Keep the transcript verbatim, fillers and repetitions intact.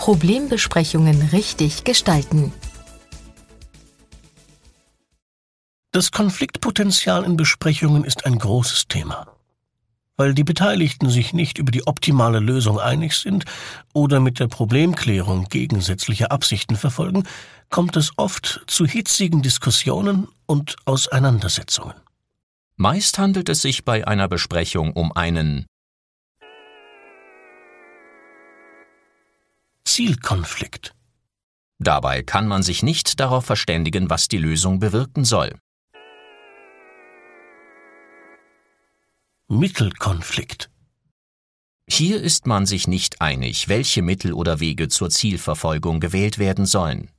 Problembesprechungen richtig gestalten. Das Konfliktpotenzial in Besprechungen ist ein großes Thema. Weil die Beteiligten sich nicht über die optimale Lösung einig sind oder mit der Problemklärung gegensätzliche Absichten verfolgen, kommt es oft zu hitzigen Diskussionen und Auseinandersetzungen. Meist handelt es sich bei einer Besprechung um einen Zielkonflikt. Dabei kann man sich nicht darauf verständigen, was die Lösung bewirken soll. Mittelkonflikt. Hier ist man sich nicht einig, welche Mittel oder Wege zur Zielverfolgung gewählt werden sollen.